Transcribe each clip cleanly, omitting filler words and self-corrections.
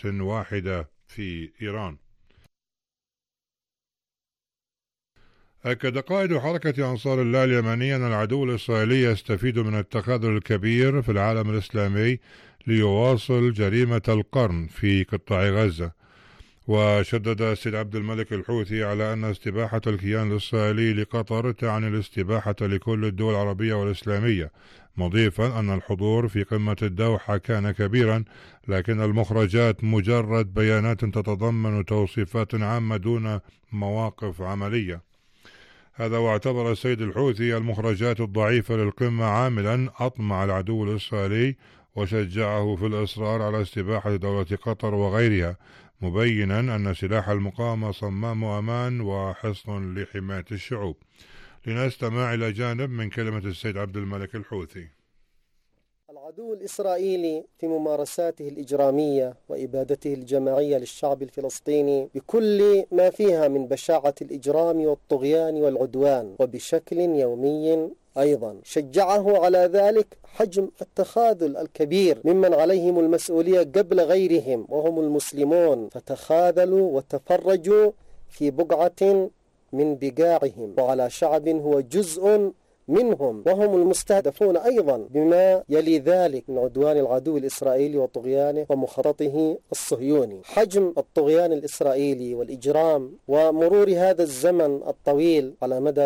واحدة في إيران. أكد قائد حركة أنصار الله اليمنية أن العدو الإسرائيلي يستفيد من التخاذل الكبير في العالم الإسلامي ليواصل جريمة القرن في قطاع غزة. وشدد السيد عبد الملك الحوثي على أن استباحة الكيان الإسرائيلي لقطر تعني الاستباحة لكل الدول العربية والإسلامية، مضيفا أن الحضور في قمة الدوحة كان كبيرا، لكن المخرجات مجرد بيانات تتضمن توصيفات عامة دون مواقف عملية. هذا واعتبر السيد الحوثي المخرجات الضعيفة للقمة عاملا أطمع العدو الإسرائيلي، وشجعه في الإصرار على استباحة دولة قطر وغيرها، مبينا أن سلاح المقاومة صمام أمان وحصن لحماية الشعوب. لنستمع إلى جانب من كلمة السيد عبد الملك الحوثي. العدو الإسرائيلي في ممارساته الإجرامية وإبادته الجماعية للشعب الفلسطيني بكل ما فيها من بشاعة الإجرام والطغيان والعدوان، وبشكل يومي أيضا شجعه على ذلك حجم التخاذل الكبير ممن عليهم المسؤولية قبل غيرهم وهم المسلمون، فتخاذلوا وتفرجوا في بقعة من بقاعهم وعلى شعب هو جزء منهم وهم المستهدفون أيضا بما يلي ذلك من عدوان العدو الإسرائيلي وطغيانه ومخططه الصهيوني. حجم الطغيان الإسرائيلي والإجرام ومرور هذا الزمن الطويل على مدى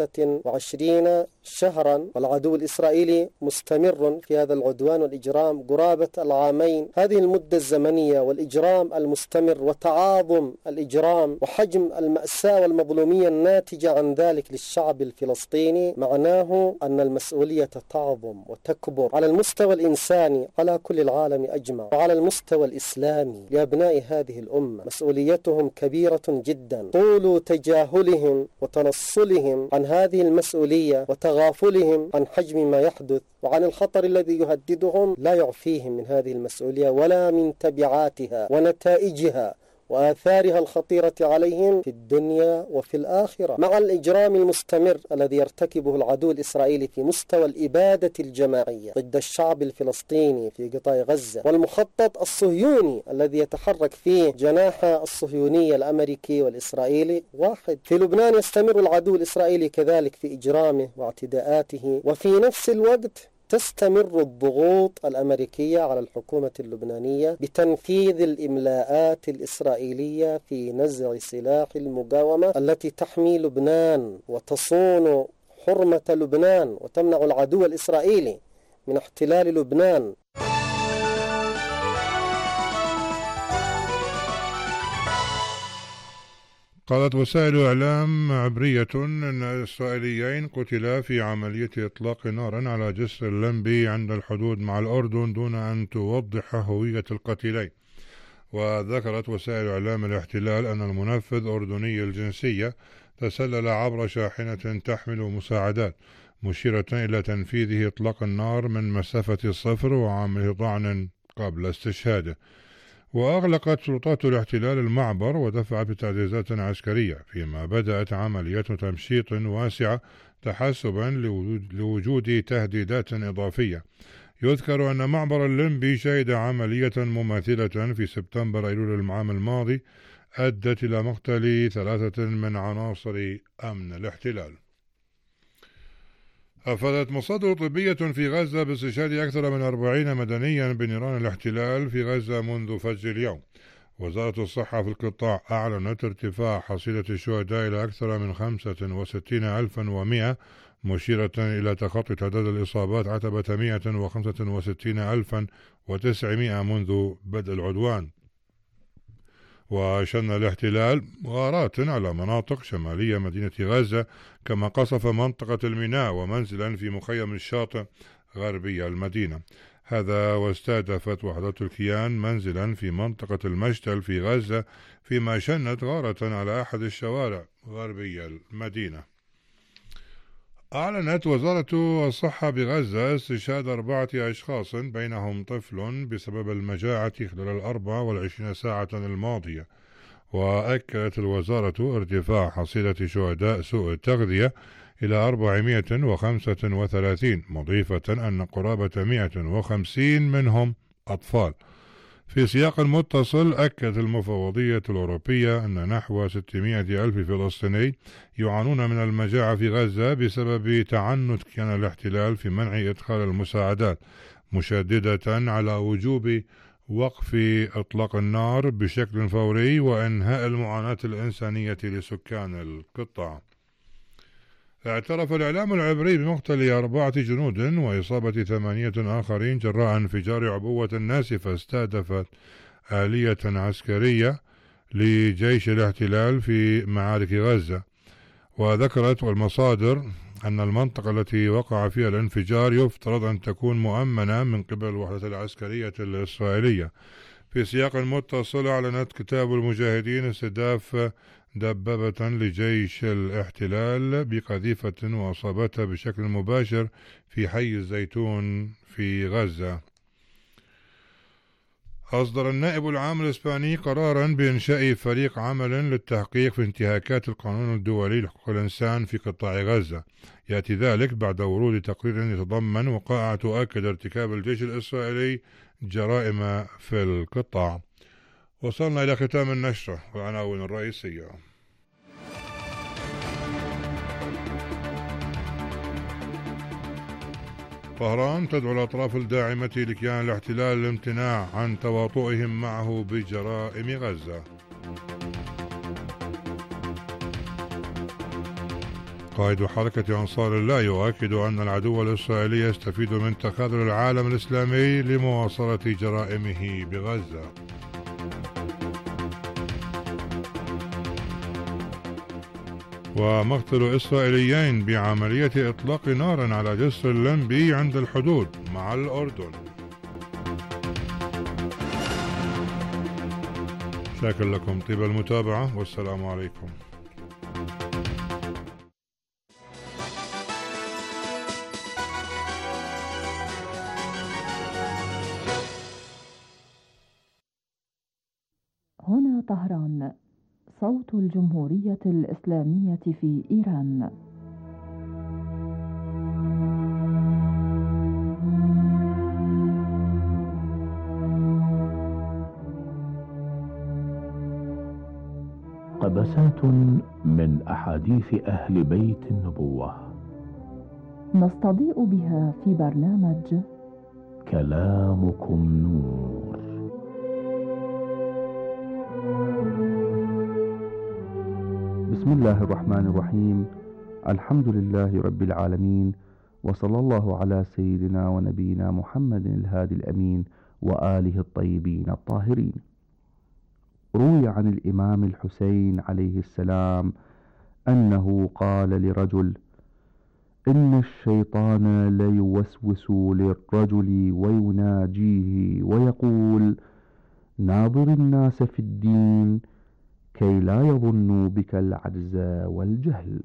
23 شهرا، والعدو الإسرائيلي مستمر في هذا العدوان والإجرام قرابة العامين. هذه المدة الزمنية والإجرام المستمر وتعاظم الإجرام وحجم المأساة والمظلومية الناتجة عن ذلك للشعب الفلسطيني معناه أن المسؤولية تعظم وتكبر على المستوى الإنساني على كل العالم أجمع، وعلى المستوى الإسلامي لأبناء هذه الأمة مسؤوليتهم كبيرة جدا. طول تجاهلهم وتنصلهم عن هذه المسؤولية وتغافلهم عن حجم ما يحدث وعن الخطر الذي يهددهم لا يعفيهم من هذه المسؤولية ولا من تبعاتها ونتائجها وآثارها الخطيرة عليهم في الدنيا وفي الآخرة. مع الإجرام المستمر الذي يرتكبه العدو الإسرائيلي في مستوى الإبادة الجماعية ضد الشعب الفلسطيني في قطاع غزة، والمخطط الصهيوني الذي يتحرك فيه جناح الصهيونية الأمريكي والإسرائيلي واحد. في لبنان يستمر العدو الإسرائيلي كذلك في إجرامه واعتداءاته، وفي نفس الوقت تستمر الضغوط الأمريكية على الحكومة اللبنانية بتنفيذ الإملاءات الإسرائيلية في نزع سلاح المقاومة التي تحمي لبنان وتصون حرمة لبنان وتمنع العدو الإسرائيلي من احتلال لبنان. قالت وسائل إعلام عبرية أن إسرائيليين قتلا في عملية إطلاق نار على جسر اللمبي عند الحدود مع الأردن دون أن توضح هوية القتيلين. وذكرت وسائل إعلام الاحتلال أن المنفذ أردني الجنسية تسلل عبر شاحنة تحمل مساعدات، مشيرة إلى تنفيذه إطلاق النار من مسافة 0 وعمله طعن قبل استشهاده. وأغلقت سلطات الاحتلال المعبر ودفعت بتعزيزات عسكرية، فيما بدأت عملية تمشيط واسعة تحسبا لوجود تهديدات إضافية. يذكر أن معبر اللمبي شهد عملية مماثلة في سبتمبر أيلول العام الماضي أدت إلى مقتل 3 من عناصر أمن الاحتلال. أفادت مصادر طبية في غزة باستشهاد أكثر من 40 مدنيا بنيران الاحتلال في غزة منذ فجر اليوم. وزارة الصحة في القطاع أعلنت ارتفاع حصيلة الشهداء إلى أكثر من 65,100، مشيرة إلى تخطي تعداد الإصابات عتبة 165,900 منذ بدء العدوان. وشن الاحتلال غارات على مناطق شمالية مدينة غزة، كما قصف منطقة الميناء ومنزلا في مخيم الشاطئ غربي المدينة. هذا واستهدفت وحدات الكيان منزلا في منطقة المشتل في غزة، فيما شنت غارة على أحد الشوارع غربي المدينة. أعلنت وزارة الصحة بغزة استشهاد 4 أشخاص بينهم طفل بسبب المجاعة خلال 24 ساعة الماضية. وأكدت الوزارة ارتفاع حصيلة شهداء سوء التغذية إلى 435، مضيفة أن قرابة 150 منهم أطفال. في سياق متصل، أكدت المفوضية الأوروبية أن نحو 600 ألف فلسطيني يعانون من المجاعة في غزة بسبب تعنت كيان الاحتلال في منع إدخال المساعدات، مشددة على وجوب وقف إطلاق النار بشكل فوري وإنهاء المعاناة الإنسانية لسكان القطاع. اعترف الإعلام العبري بمقتل 4 جنود وإصابة 8 آخرين جراء انفجار عبوة ناسفة استهدفت آلية عسكرية لجيش الاحتلال في معارك غزة. وذكرت المصادر أن المنطقة التي وقع فيها الانفجار يفترض أن تكون مؤمنة من قبل الوحدة العسكرية الإسرائيلية. في سياق متصل، أعلنت كتاب المجاهدين استهداف دبابة لجيش الاحتلال بقذيفة وأصابتها بشكل مباشر في حي الزيتون في غزة. أصدر النائب العام الإسباني قرارا بإنشاء فريق عمل للتحقيق في انتهاكات القانون الدولي لحقوق الإنسان في قطاع غزة. يأتي ذلك بعد ورود تقرير يتضمن وقائع تؤكد ارتكاب الجيش الإسرائيلي جرائم في القطاع. وصلنا إلى ختام النشرة والعناوين الرئيسية. طهران تدعو الأطراف الداعمة لكيان الاحتلال للامتناع عن تواطؤهم معه بجرائم غزة. قائد حركة أنصار الله يؤكد أن العدو الإسرائيلي يستفيد من تخاذل العالم الإسلامي لمواصلة جرائمه بغزة. ومقتل إسرائيليين بعملية إطلاق نار على جسر اللمبي عند الحدود مع الأردن. شاكر لكم طيب المتابعة والسلام عليكم. هنا طهران، صوت الجمهورية الإسلامية في إيران. قبسات من أحاديث أهل بيت النبوة نستضيء بها في برنامج كلامكم نور. بسم الله الرحمن الرحيم. الحمد لله رب العالمين، وصلى الله على سيدنا ونبينا محمد الهادي الأمين وآله الطيبين الطاهرين. روي عن الإمام الحسين عليه السلام أنه قال لرجل: إن الشيطان ليوسوس للرجل ويناجيه ويقول: ناظر الناس في الدين كي لا يظنوا بك العجز والجهل.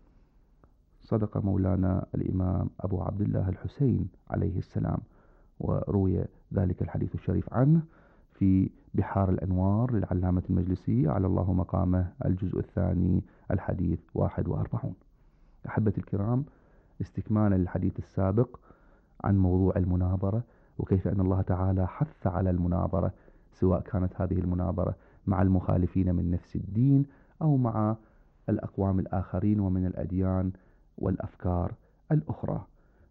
صدق مولانا الإمام أبو عبد الله الحسين عليه السلام. وروي ذلك الحديث الشريف عنه في بحار الأنوار للعلامة المجلسي على الله مقامه الجزء الثاني الحديث 41. أحبتي الكرام، استكمالا للحديث السابق عن موضوع المناظرة وكيف أن الله تعالى حث على المناظرة، سواء كانت هذه المناظرة مع المخالفين من نفس الدين أو مع الأقوام الآخرين ومن الأديان والأفكار الأخرى.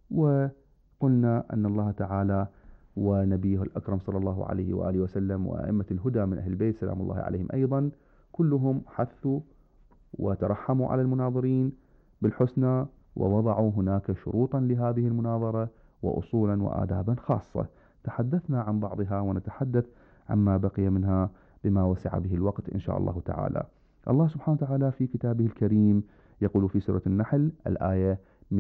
وقلنا أن الله تعالى ونبيه الأكرم صلى الله عليه وآله وسلم وأئمة الهدى من أهل البيت سلام الله عليهم أيضا كلهم حثوا وترحموا على المناظرين بالحسنى، ووضعوا هناك شروطا لهذه المناظرة وأصولا وآدابا خاصة. تحدثنا عن بعضها ونتحدث عما بقي منها بما وسع به الوقت إن شاء الله تعالى. الله سبحانه وتعالى في كتابه الكريم يقول في سورة النحل الآية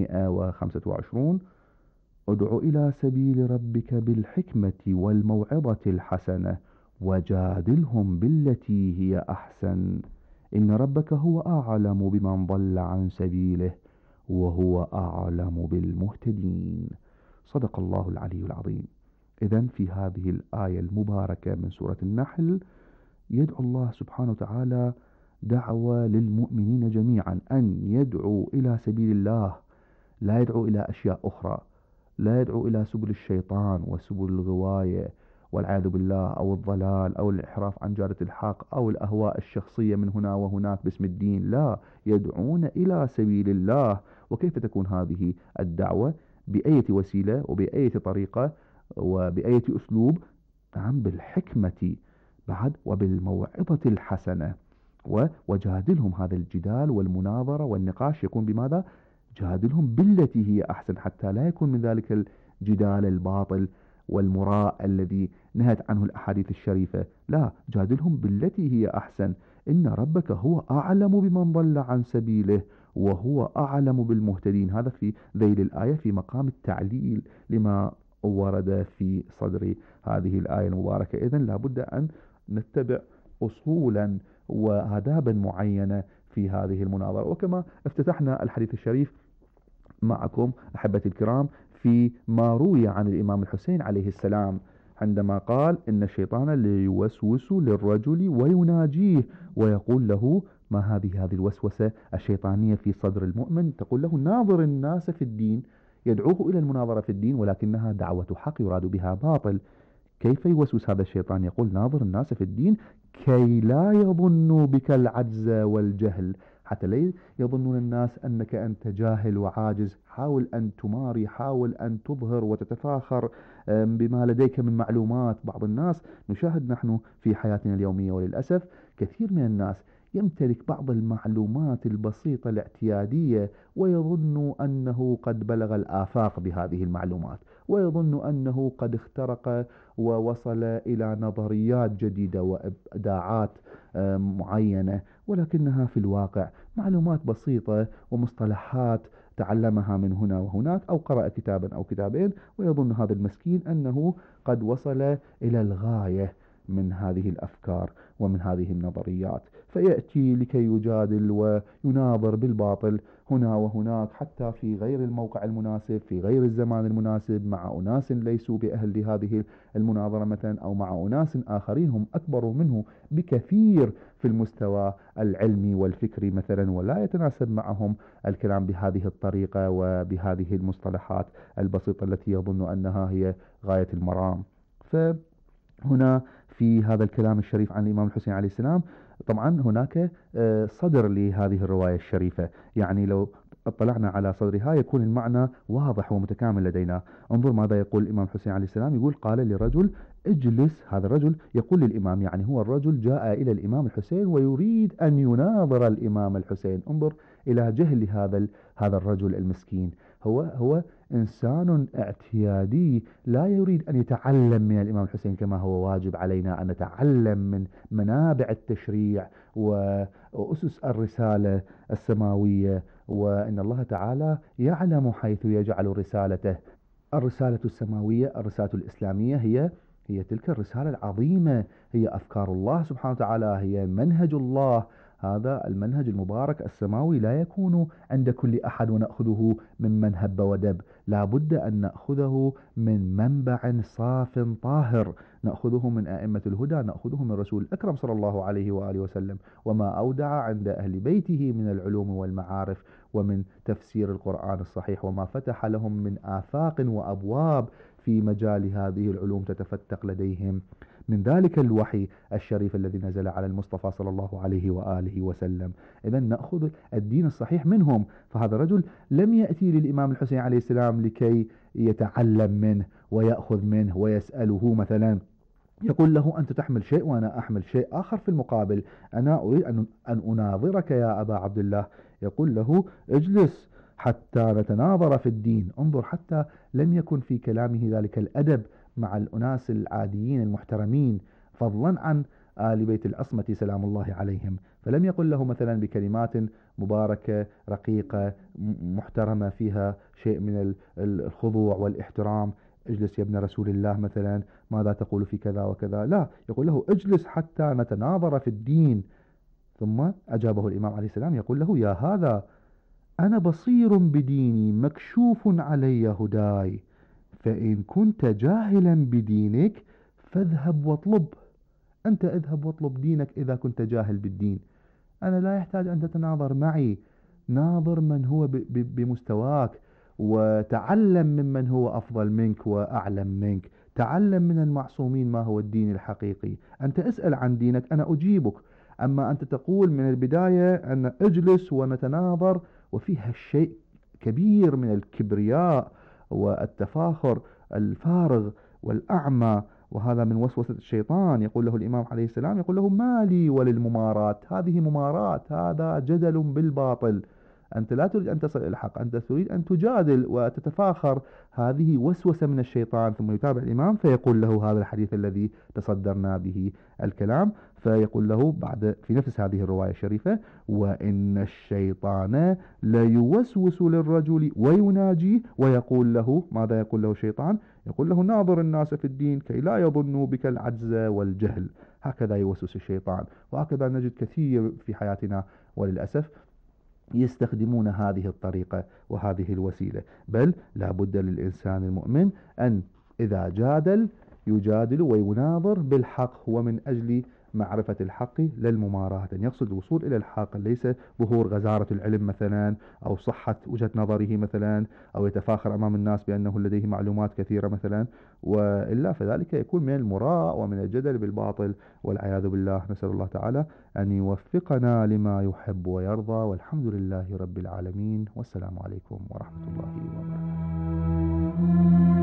125: ادع إلى سبيل ربك بالحكمة والموعظة الحسنة وجادلهم بالتي هي أحسن إن ربك هو أعلم بمن ضل عن سبيله وهو أعلم بالمهتدين. صدق الله العلي العظيم. إذن في هذه الآية المباركة من سورة النحل يدعو الله سبحانه وتعالى دعوة للمؤمنين جميعا أن يدعوا إلى سبيل الله، لا يدعو إلى أشياء أخرى، لا يدعو إلى سبل الشيطان وسبل الغواية والعياذ بالله، أو الضلال أو الانحراف عن جادة الحق أو الأهواء الشخصية من هنا وهناك باسم الدين. لا، يدعون إلى سبيل الله. وكيف تكون هذه الدعوة؟ بأية وسيلة وبأية طريقة وبأية أسلوب؟ نعم، بالحكمة بعد وبالموعظة الحسنة. وجادلهم، هذا الجدال والمناظرة والنقاش يكون بماذا؟ جادلهم بالتي هي أحسن، حتى لا يكون من ذلك الجدال الباطل والمراء الذي نهت عنه الأحاديث الشريفة. لا، جادلهم بالتي هي أحسن. إن ربك هو أعلم بمن ضل عن سبيله وهو أعلم بالمهتدين. هذا في ذيل الآية في مقام التعليل لما ورد في صدر هذه الآية المباركة. إذن لابد أن نتبع أصولا وآدابا معينة في هذه المناظرة. وكما افتتحنا الحديث الشريف معكم أحبتي الكرام في ما روي عن الإمام الحسين عليه السلام عندما قال إن الشيطان ليوسوس للرجل ويناجيه ويقول له: ما هذه الوسوسة الشيطانية في صدر المؤمن؟ تقول له: ناظر الناس في الدين، يدعوه إلى المناظرة في الدين، ولكنها دعوة حق يراد بها باطل. كيف يوسوس هذا الشيطان؟ يقول: ناظر الناس في الدين كي لا يظنوا بك العجز والجهل، حتى لا يظنون الناس أنك أنت جاهل وعاجز. حاول أن تماري، حاول أن تظهر وتتفاخر بما لديك من معلومات. بعض الناس نشاهد نحن في حياتنا اليومية وللأسف كثير من الناس يمتلك بعض المعلومات البسيطة الاعتيادية ويظن أنه قد بلغ الآفاق بهذه المعلومات، ويظن أنه قد اخترق ووصل إلى نظريات جديدة وإبداعات معينة، ولكنها في الواقع معلومات بسيطة ومصطلحات تعلمها من هنا وهناك، أو قرأ كتابا أو كتابين، ويظن هذا المسكين أنه قد وصل إلى الغاية من هذه الأفكار ومن هذه النظريات، فيأتي لكي يجادل ويناظر بالباطل هنا وهناك، حتى في غير الموقع المناسب، في غير الزمان المناسب، مع أناس ليسوا بأهل لهذه المناظرة مثلا، أو مع أناس آخرين هم أكبر منه بكثير في المستوى العلمي والفكري مثلا، ولا يتناسب معهم الكلام بهذه الطريقة وبهذه المصطلحات البسيطة التي يظن أنها هي غاية المرام. فهنا في هذا الكلام الشريف عن الإمام الحسين عليه السلام طبعا هناك صدر لهذه الرواية الشريفة، يعني لو اطلعنا على صدرها يكون المعنى واضح ومتكامل لدينا. انظر ماذا يقول الإمام الحسين عليه السلام. يقول: قال لرجل اجلس. هذا الرجل يقول للإمام، يعني هو الرجل جاء إلى الإمام الحسين ويريد أن يناظر الإمام الحسين. انظر إلى جهل هذا الرجل المسكين. هو إنسان اعتيادي لا يريد أن يتعلم من الإمام الحسين كما هو واجب علينا أن نتعلم من منابع التشريع وأسس الرسالة السماوية، وإن الله تعالى يعلم حيث يجعل رسالته. الرسالة السماوية، الرسالة الإسلامية هي تلك الرسالة العظيمة، هي أفكار الله سبحانه وتعالى، هي منهج الله. هذا المنهج المبارك السماوي لا يكون عند كل أحد ونأخذه ممن هب ودب، لا بد أن نأخذه من منبع صاف طاهر، نأخذه من أئمة الهدى، نأخذه من رسول الأكرم صلى الله عليه وآله وسلم، وما أودع عند أهل بيته من العلوم والمعارف ومن تفسير القرآن الصحيح، وما فتح لهم من آفاق وأبواب في مجال هذه العلوم تتفتق لديهم من ذلك الوحي الشريف الذي نزل على المصطفى صلى الله عليه وآله وسلم. إذا نأخذ الدين الصحيح منهم. فهذا الرجل لم يأتي للإمام الحسين عليه السلام لكي يتعلم منه ويأخذ منه ويسأله مثلا، يقول له: أنت تحمل شيء وأنا أحمل شيء آخر في المقابل، أنا أريد أن أناظرك يا أبا عبد الله. يقول له: اجلس حتى نتناظر في الدين. انظر، حتى لم يكن في كلامه ذلك الأدب مع الأناس العاديين المحترمين، فضلا عن آل بيت العصمة سلام الله عليهم، فلم يقل له مثلا بكلمات مباركة رقيقة محترمة فيها شيء من الخضوع والاحترام: اجلس يا ابن رسول الله مثلا، ماذا تقول في كذا وكذا؟ لا، يقول له: اجلس حتى نتناظر في الدين. ثم أجابه الإمام عليه السلام يقول له: يا هذا، أنا بصير بديني مكشوف علي هداي، فإن كنت جاهلا بدينك فاذهب واطلب. أنت اذهب واطلب دينك إذا كنت جاهل بالدين، أنا لا يحتاج أن تتناظر معي. ناظر من هو بمستواك وتعلم ممن هو أفضل منك وأعلم منك، تعلم من المعصومين ما هو الدين الحقيقي. أنت اسأل عن دينك أنا أجيبك، أما أنت تقول من البداية أن اجلس ونتناظر، وفيها شيء كبير من الكبرياء والتفاخر الفارغ والأعمى، وهذا من وسوسة الشيطان. يقول له الإمام عليه السلام، يقول له ما لي وللممارات، هذه ممارات، هذا جدل بالباطل، أنت لا تريد أن تصل إلى الحق، أنت تريد أن تجادل وتتفاخر، هذه وسوسة من الشيطان. ثم يتابع الإمام فيقول له هذا الحديث الذي تصدرنا به الكلام، فيقول له بعد في نفس هذه الرواية الشريفة: وإن الشيطان ليوسوس للرجل ويناجيه ويقول له، ماذا يقول له الشيطان؟ يقول له ناظر الناس في الدين كي لا يظنوا بك العجز والجهل. هكذا يوسوس الشيطان، وهكذا نجد كثير في حياتنا وللأسف يستخدمون هذه الطريقة وهذه الوسيلة. بل لا بد للإنسان المؤمن أن إذا جادل يجادل ويناظر بالحق، ومن أجل معرفة الحق للمماراة، أن يقصد الوصول إلى الحق، ليس ظهور غزارة العلم مثلا، أو صحة وجهة نظره مثلا، أو يتفاخر أمام الناس بأنه لديه معلومات كثيرة مثلا، وإلا فذلك يكون من المراء ومن الجدل بالباطل والعياذ بالله. نسأل الله تعالى أن يوفقنا لما يحب ويرضى، والحمد لله رب العالمين، والسلام عليكم ورحمة الله وبركاته.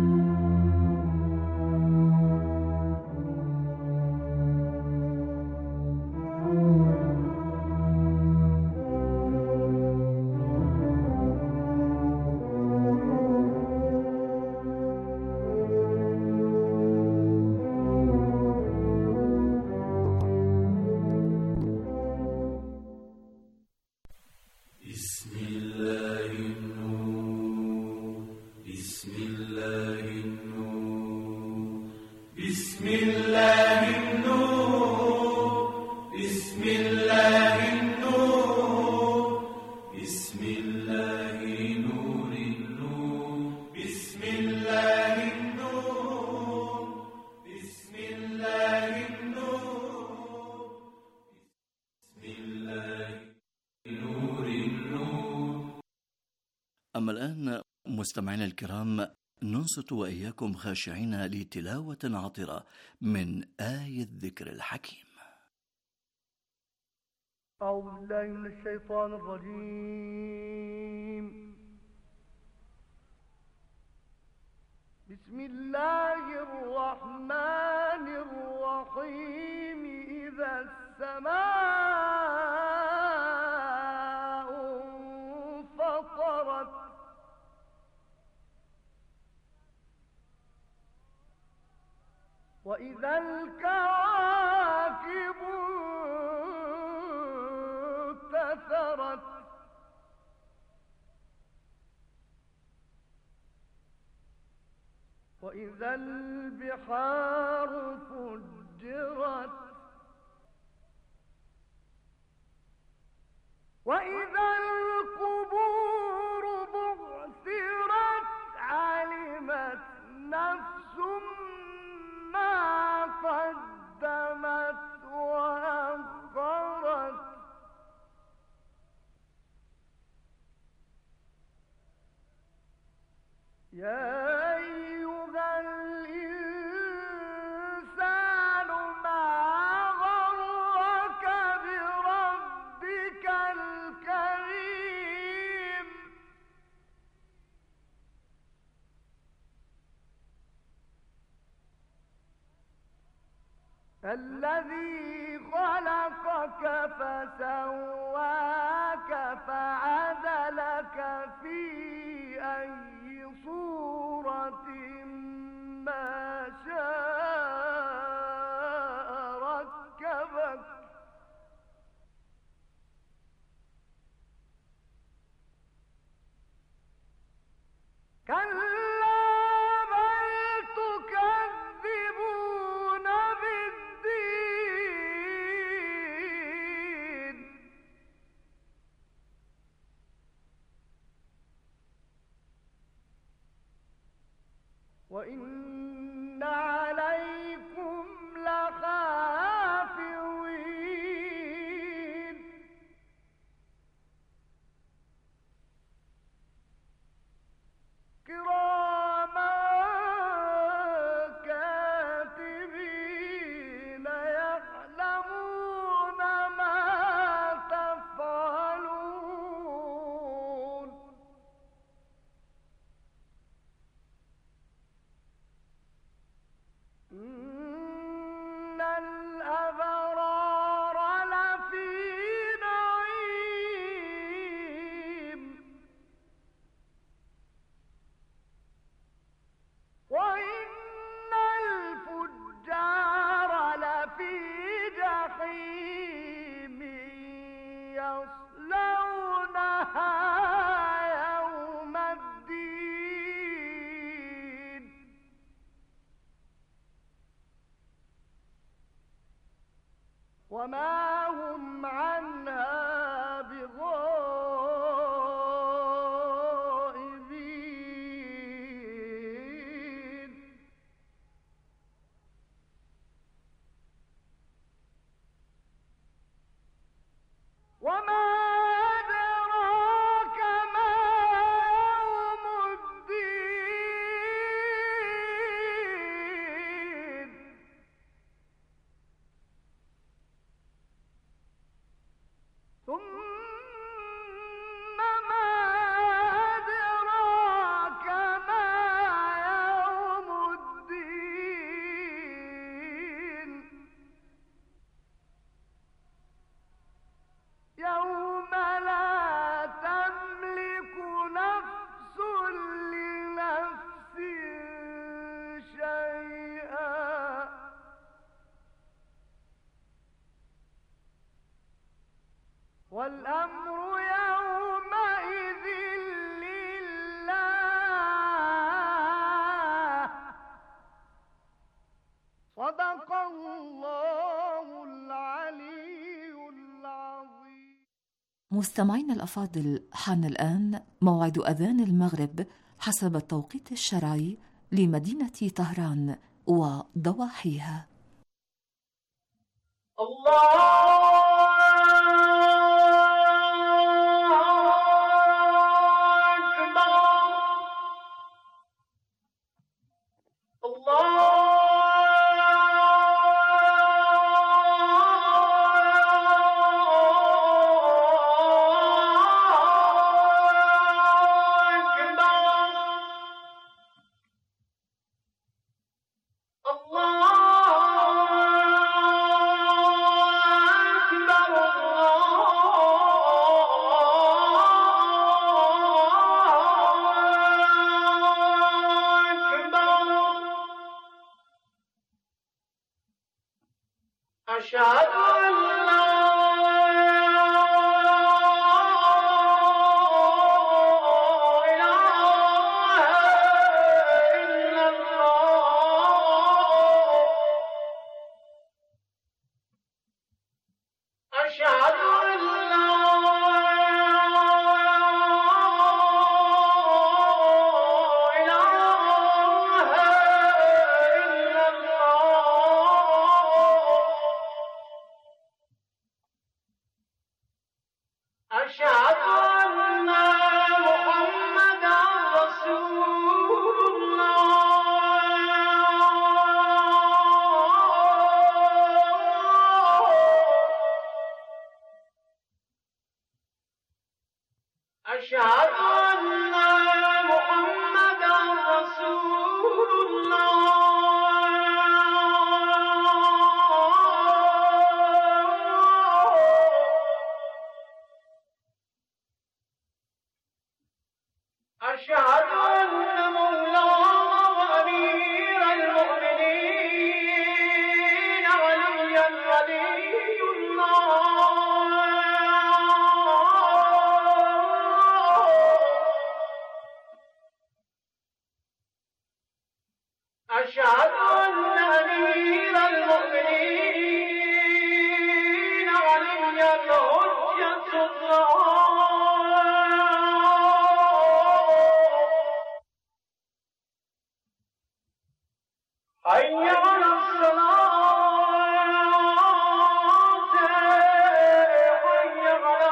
أما الآن مستمعينا الكرام، ننصت وإياكم خاشعين لتلاوة عطرة من آية الذكر الحكيم. أعوذ بالله من الشيطان الرجيم. بسم الله الرحمن الرحيم. إذا السماء انفطرت وإذا الكواكب انتثرت وإذا البحار فجرت وإذا القبور بعثرت علمت نفس ما قدمت وأخرت يا أيها الإنسان ما غرك بربك الكريم الذي خلقك فسواك فعدلك في أي صورة ما شاء ركبك كلا بل تكذبون بالدين وإن عليكم لحافظين كراما جحيم يصلونها يوم الدين وما هم عنها بغائبين وما أدراك ما يوم الدين ثم ما أدراك ما يوم الدين يوم لا تملك نفس لنفس شيئا والأمر يومئذ لله صدق الله العلي العظيم. مستمعينا الأفاضل، حان الآن موعد أذان المغرب حسب التوقيت الشرعي لمدينة طهران وضواحيها. أشهد أن لا أشهد أن محمدا رسول الله أشهد أن محمدا رسول الله أشهد أن مولانا وأمير المؤمنين عليا ولي الله أشهد أن أمير المؤمنين عليا الحجة الله حي على الصلاة حي على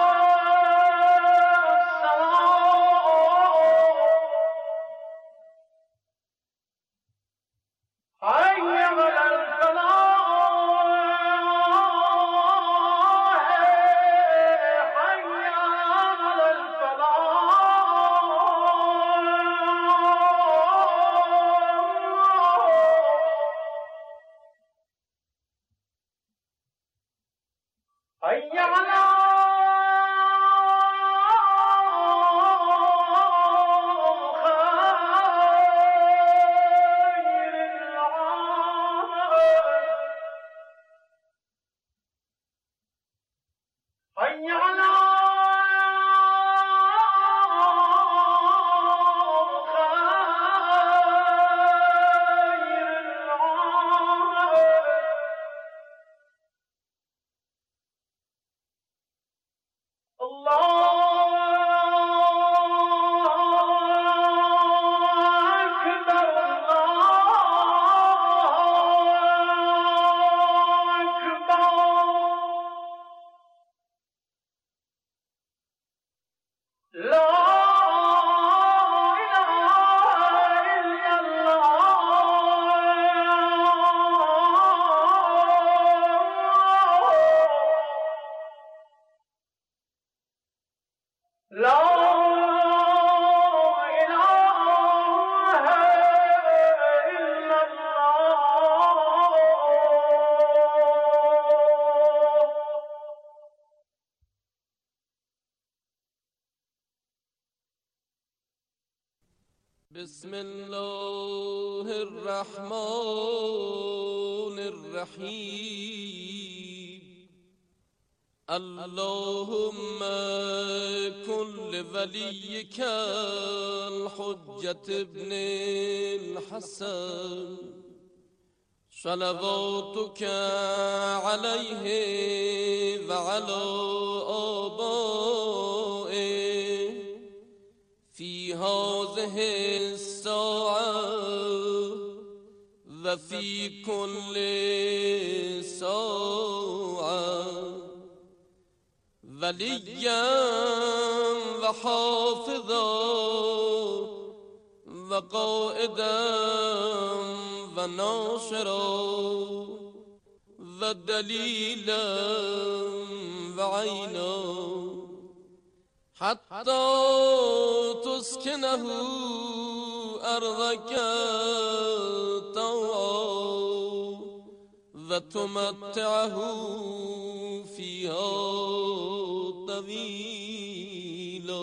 الصلاة حي على الفلاح حي على الفلاح حي على خير العمل حي على بسم الله الرحمن الرحيم اللهم كن لوليك الحجة ابن الحسن صلواتك عليه وعلى آبائه في هذه الساعة وفي كل ساعة وليا وحافظا وقائدا وناصرا ودليلا وعينا حتى تسكنه أرضك طوعا وتمتعه فيها طويلا.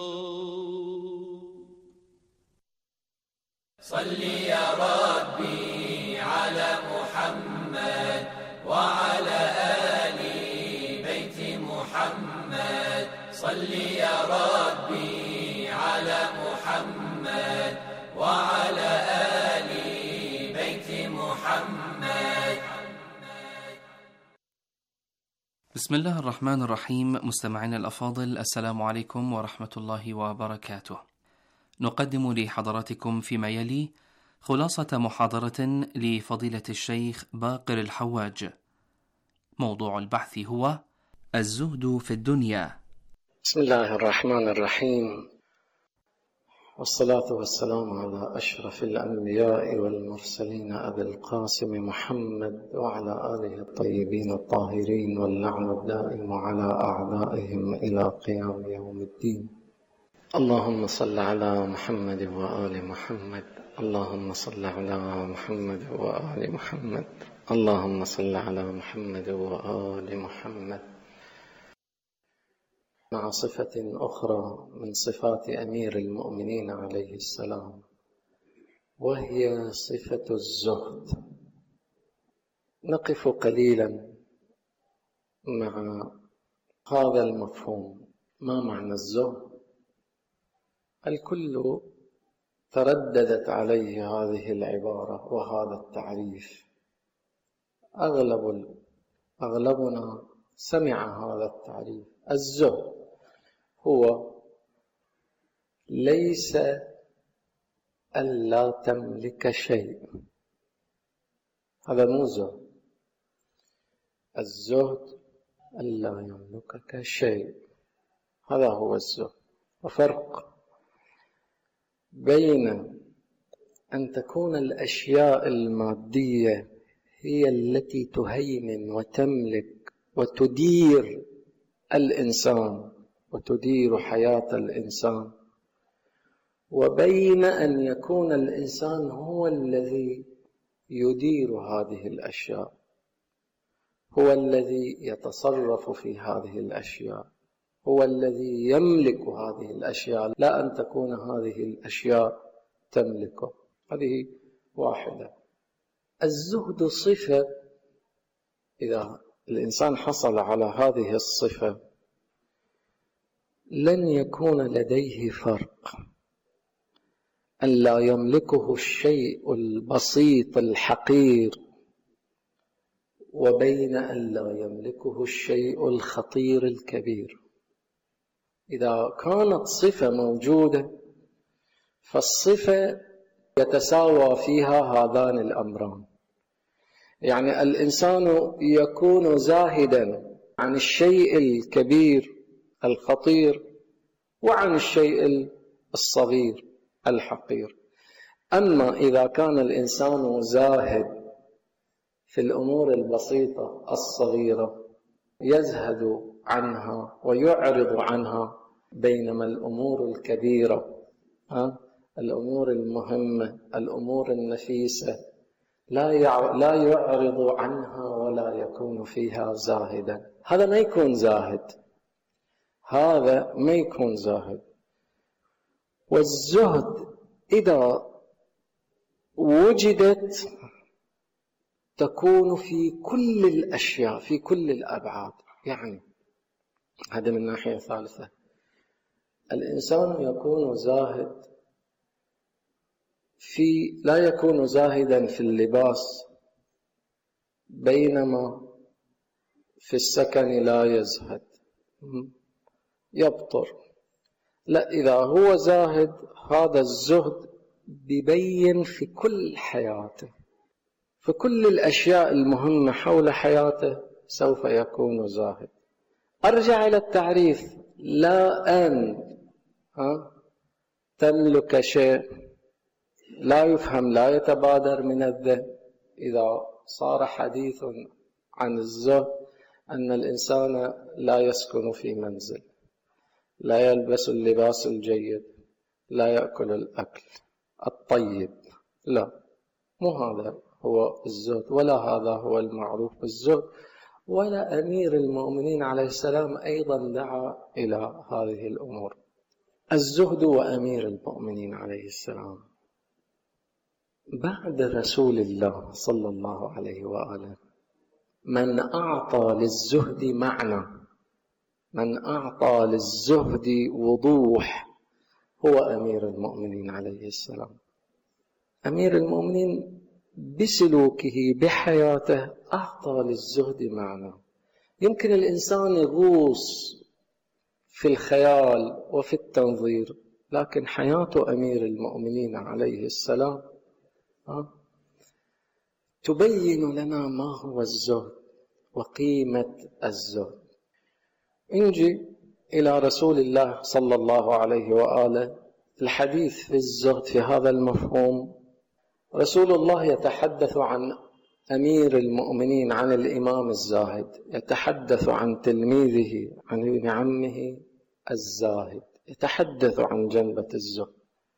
صل يا ربي على محمد وعلى آل بيت محمد. صل يا ربي على محمد وعلى آل بيت محمد. بسم الله الرحمن الرحيم. مستمعينا الأفاضل، السلام عليكم ورحمة الله وبركاته. نقدم لحضراتكم فيما يلي خلاصة محاضرة لفضيلة الشيخ باقر الحواج. موضوع البحث هو الزهد في الدنيا. بسم الله الرحمن الرحيم، والصلاة والسلام على أشرف الأنبياء والمرسلين أبي القاسم محمد وعلى آله الطيبين الطاهرين، واللعن الدائم على أعدائهم إلى قيام يوم الدين. اللهم صل على محمد وآل محمد. اللهم صل على محمد وآل محمد. اللهم صل على محمد وآل محمد. مع صفة أخرى من صفات أمير المؤمنين عليه السلام، وهي صفة الزهد. نقف قليلا مع هذا المفهوم. ما معنى الزهد؟ الكل ترددت عليه هذه العبارة وهذا التعريف. أغلبنا سمع هذا التعريف. الزهد هو ليس ألا تملك شيء، هذا مو زهد. الزهد ألا يملكك شيء، هذا هو الزهد. وفرق بين أن تكون الأشياء المادية هي التي تهيمن وتملك وتدير الإنسان وتدير حياة الإنسان، وبين أن يكون الإنسان هو الذي يدير هذه الأشياء، هو الذي يتصرف في هذه الأشياء، هو الذي يملك هذه الأشياء، لا أن تكون هذه الأشياء تملكه. هذه واحدة. الزهد صفة، إذا الإنسان حصل على هذه الصفة لن يكون لديه فرق أن لا يملكه الشيء البسيط الحقير وبين أن لا يملكه الشيء الخطير الكبير. إذا كانت صفة موجودة فالصفة يتساوى فيها هذان الأمران. يعني الإنسان يكون زاهدا عن الشيء الكبير الخطير وعن الشيء الصغير الحقير. أما إذا كان الإنسان زاهد في الأمور البسيطة الصغيرة يزهد عنها ويعرض عنها، بينما الأمور الكبيرة الأمور المهمة الأمور النفيسة لا يعرض عنها ولا يكون فيها زاهدا. هذا ما يكون زاهد، هذا ما يكون زاهد. والزهد إذا وجدت تكون في كل الأشياء في كل الأبعاد. يعني هذا من ناحية ثالثة، الإنسان يكون زاهد لا يكون زاهدا في اللباس بينما في السكن لا يزهد يبطر. لا، إذا هو زاهد هذا الزهد بيبين في كل حياته، في كل الأشياء المهمة حول حياته سوف يكون زاهد. أرجع إلى التعريف، لا أن تملك شيء لا يفهم لا يتبادر من الذهن. إذا صار حديث عن الزهد أن الإنسان لا يسكن في منزل، لا يلبس اللباس الجيد، لا يأكل الأكل الطيب، لا، مو هذا هو الزهد، ولا هذا هو المعروف بالزهد. ولا أمير المؤمنين عليه السلام أيضا دعا إلى هذه الأمور. الزهد وأمير المؤمنين عليه السلام بعد رسول الله صلى الله عليه وآله من أعطى للزهد معنى، من أعطى للزهد وضوح هو أمير المؤمنين عليه السلام. أمير المؤمنين بسلوكه بحياته أعطى للزهد معنى. يمكن الإنسان يغوص في الخيال وفي التنظير، لكن حياة أمير المؤمنين عليه السلام تبين لنا ما هو الزهد وقيمة الزهد. نجي إلى رسول الله صلى الله عليه وآله. الحديث في الزهد في هذا المفهوم، رسول الله يتحدث عن أمير المؤمنين، عن الإمام الزاهد، يتحدث عن تلميذه، عن ابن عمه الزاهد، يتحدث عن جنبة الزهد.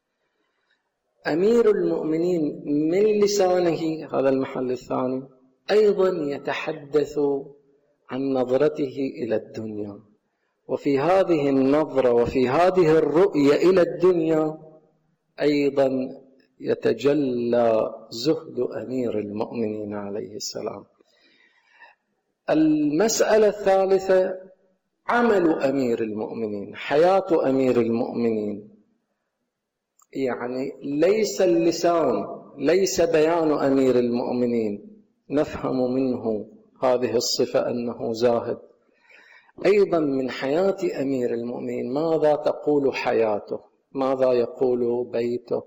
أمير المؤمنين من لسانه، هذا المحل الثاني، أيضا يتحدث عن نظرته إلى الدنيا، وفي هذه النظرة وفي هذه الرؤية إلى الدنيا أيضا يتجلى زهد أمير المؤمنين عليه السلام. المسألة الثالثة عمل أمير المؤمنين، حياة أمير المؤمنين. يعني ليس اللسان، ليس بيان أمير المؤمنين نفهم منه هذه الصفة أنه زاهد، أيضا من حياة أمير المؤمنين ماذا تقول حياته، ماذا يقول بيته،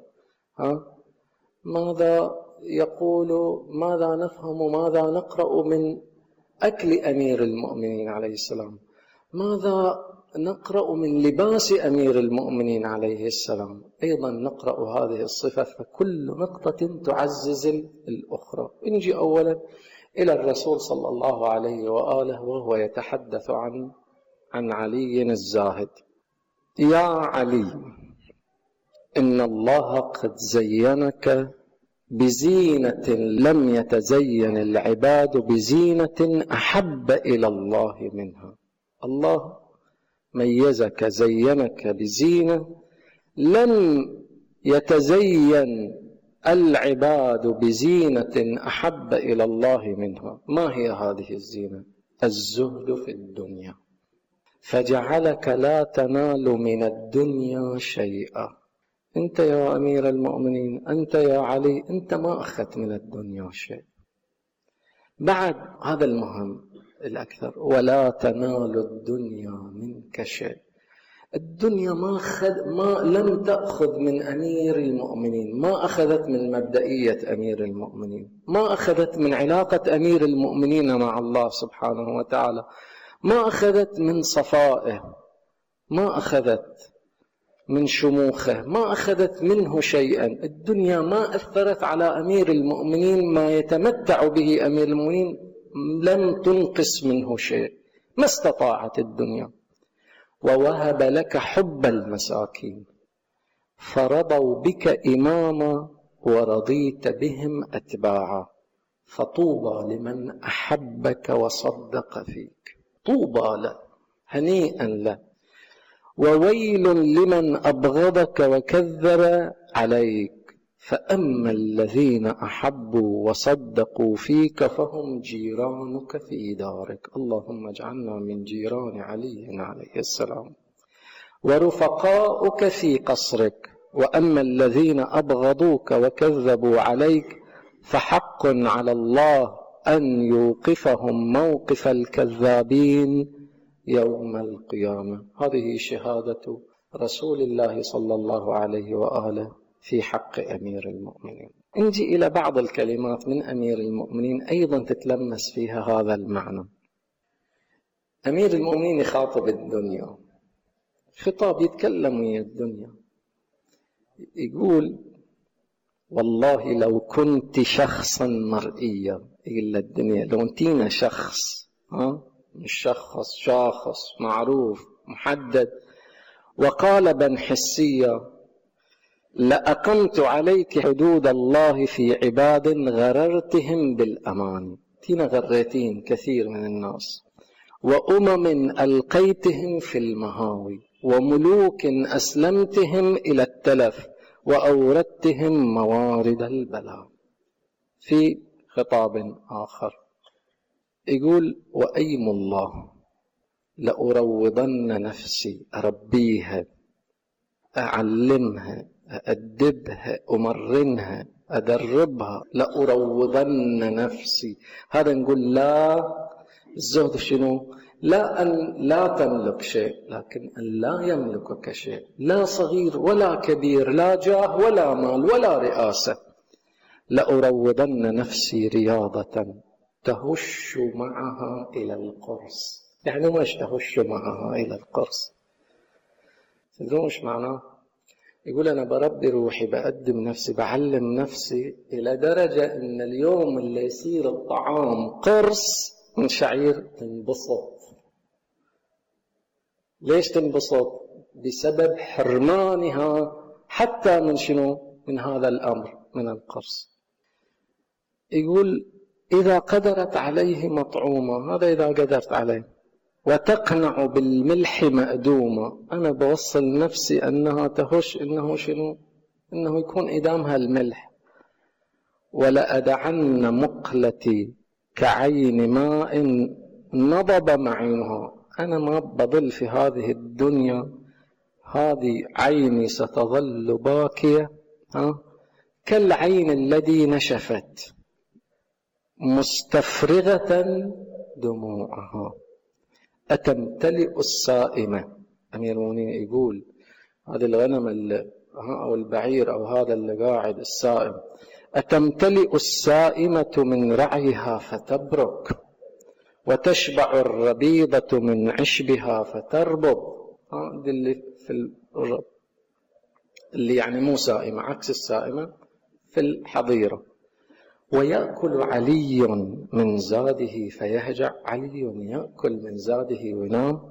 ماذا يقول، ماذا نفهم، ماذا نقرأ من أكل أمير المؤمنين عليه السلام، ماذا نقرأ من لباس أمير المؤمنين عليه السلام. أيضا نقرأ هذه الصفة، فكل نقطة تعزز الأخرى. نجي أولا إلى الرسول صلى الله عليه وآله وهو يتحدث عن علي الزاهد. يا علي، إن الله قد زينك بزينة لم يتزين العباد بزينة أحب إلى الله منها. الله ميزك، زينك بزينة لم يتزين العباد بزينة أحب إلى الله منها. ما هي هذه الزينة؟ الزهد في الدنيا. فجعلك لا تنال من الدنيا شيئا. أنت يا أمير المؤمنين، أنت يا علي، أنت ما أخذت من الدنيا شيء. بعد هذا المهم الأكثر، ولا تنال الدنيا منك شيء. الدنيا لم تأخذ من أمير المؤمنين، ما أخذت من مبدئية أمير المؤمنين، ما أخذت من علاقة أمير المؤمنين مع الله سبحانه وتعالى، ما أخذت من صفائه، ما أخذت من شموخه، ما أخذت منه شيئا. الدنيا ما أثرت على أمير المؤمنين، ما يتمتع به أمير المؤمنين لم تنقص منه شيء، ما استطاعت الدنيا. ووهب لك حب المساكين، فرضوا بك إماما ورضيت بهم أتباعا، فطوبى لمن أحبك وصدق فيك. طوبى له، هنيئا له. وويل لمن أبغضك وكذب عليك، فأما الذين أحبوا وصدقوا فيك فهم جيرانك في دارك. اللهم اجعلنا من جيران علي عليه السلام، ورفقاؤك في قصرك. وأما الذين أبغضوك وكذبوا عليك فحق على الله أن يوقفهم موقف الكذابين يوم القيامة. هذه شهادة رسول الله صلى الله عليه وآله في حق أمير المؤمنين. نجي إلى بعض الكلمات من أمير المؤمنين أيضا تتلمس فيها هذا المعنى. أمير المؤمنين يخاطب الدنيا، خطاب يتكلم ويا الدنيا، يقول: والله لو كنت شخصا مرئيا، يقول للدنيا لو انتينا شخص، مش شخص معروف محدد، وقالبا حسيا، لأقمت عليك حدود الله في عباد غررتهم بالأمان. تينا غريتين كثير من الناس، وأمم ألقيتهم في المهاوي، وملوك أسلمتهم إلى التلف، وأوردتهم موارد البلاء. في خطاب آخر يقول: وأيم الله لأروضن نفسي، أربيها، أعلمها، أدبها، أمرنها، أدربها، لأروضن نفسي. هذا نقول لا الزهد شنو؟ لا أن لا تملك شيء، لكن أن لا يملكك شيء، لا صغير ولا كبير، لا جاه ولا مال ولا رئاسة. لأروضن نفسي رياضة تهش معها إلى القرص. يعني وش تهش معها إلى القرص؟ تدرون وش معناه؟ يقول أنا بربي روحي، بقدم نفسي، بعلم نفسي، إلى درجة إن اليوم اللي يصير الطعام قرص من شعير تنبسط. ليش تنبسط؟ بسبب حرمانها حتى من شنو؟ من هذا الأمر، من القرص. يقول: إذا قدرت عليه مطعومة، هذا إذا قدرت عليه، وتقنع بالملح مأدومة، أنا بوصل نفسي أنها تهش، إنه شنو؟ إنه يكون إدامها الملح. ولأدعن مقلتي كعين ماء نضب معينها، أنا ما بضل في هذه الدنيا، هذه عيني ستظل باكية كالعين الذي نشفت مستفرغة دموعها. أتمتلئ السائمة. أمير المؤمنين يقول: هذا الغنم أو البعير أو هذا اللي قاعد السائم، أتمتلئ السائمة من رعيها فتبرك، وتشبع الربيضة من عشبها فتربض. هذا اللي في الرب، اللي يعني مو سائمة، عكس السائمة في الحظيرة. ويأكل علي من زاده فيهجع. علي يأكل من زاده وينام.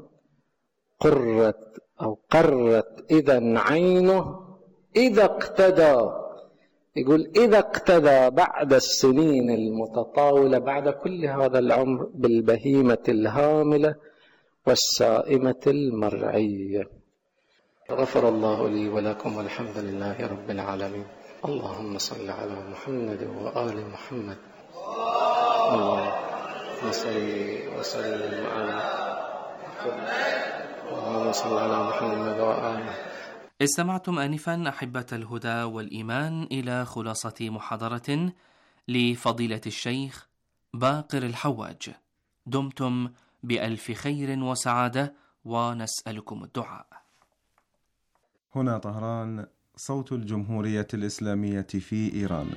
قرت إذا عينه إذا اقتدى. يقول: إذا اقتدى بعد السنين المتطاولة، بعد كل هذا العمر، بالبهيمة الهاملة والسائمة المرعية. غفر الله لي ولكم، والحمد لله رب العالمين. اللهم صل على محمد وآل محمد. اللهم صل وسلم على اللهم صل على محمد وآله. استمعتم آنفا أحبة الهدى والإيمان إلى خلاصة محاضرة لفضيلة الشيخ باقر الحواج. دمتم بألف خير وسعادة، ونسألكم الدعاء. هنا طهران، صوت الجمهورية الإسلامية في إيران.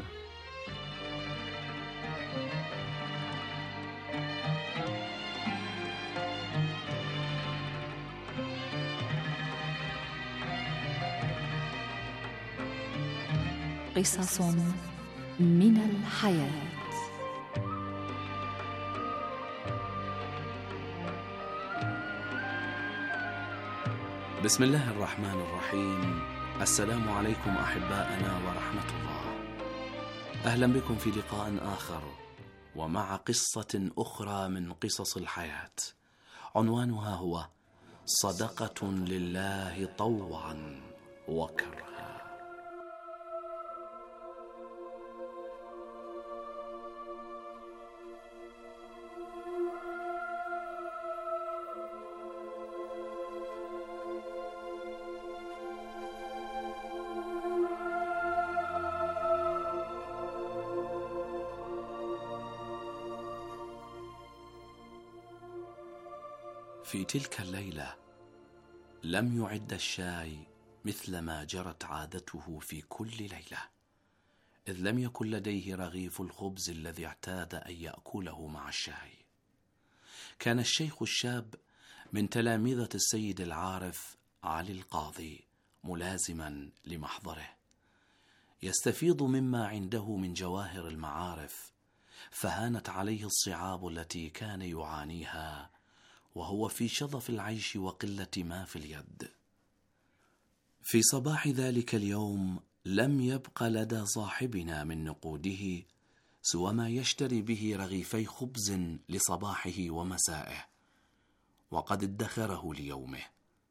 قصص من الحياة. بسم الله الرحمن الرحيم. السلام عليكم أحباءنا ورحمة الله. أهلا بكم في لقاء آخر ومع قصة أخرى من قصص الحياة، عنوانها هو صدقة لله طوعا وكرها. في تلك الليلة لم يعد الشاي مثل ما جرت عادته في كل ليلة، إذ لم يكن لديه رغيف الخبز الذي اعتاد أن يأكله مع الشاي. كان الشيخ الشاب من تلامذة السيد العارف علي القاضي ملازما لمحضره، يستفيض مما عنده من جواهر المعارف، فهانت عليه الصعاب التي كان يعانيها وهو في شظف العيش وقلة ما في اليد. في صباح ذلك اليوم لم يبق لدى صاحبنا من نقوده سوى ما يشتري به رغيفي خبز لصباحه ومسائه، وقد ادخره ليومه.